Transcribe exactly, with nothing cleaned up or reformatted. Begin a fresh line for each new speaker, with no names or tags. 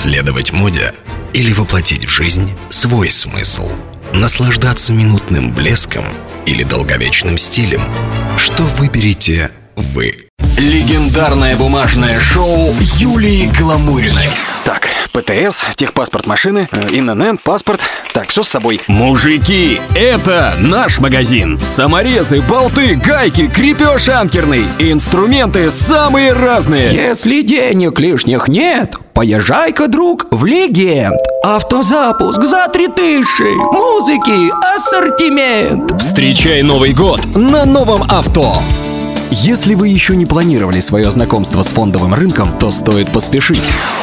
Следовать моде или воплотить в жизнь свой смысл? Наслаждаться минутным блеском или долговечным стилем? Что выберете вы? Легендарное бумажное шоу Юлии Гламуриной.
Так, ПТС, техпаспорт машины, э, ИНН, паспорт. Так, все с собой.
Мужики, это наш магазин. Саморезы, болты, гайки, крепеж анкерный. Инструменты самые разные.
Если денег лишних нет, поезжай-ка, друг, в Легенд. Автозапуск за три тысячи. Музыки, ассортимент.
Встречай Новый год на новом авто.
Если вы еще не планировали свое знакомство с фондовым рынком, то стоит поспешить.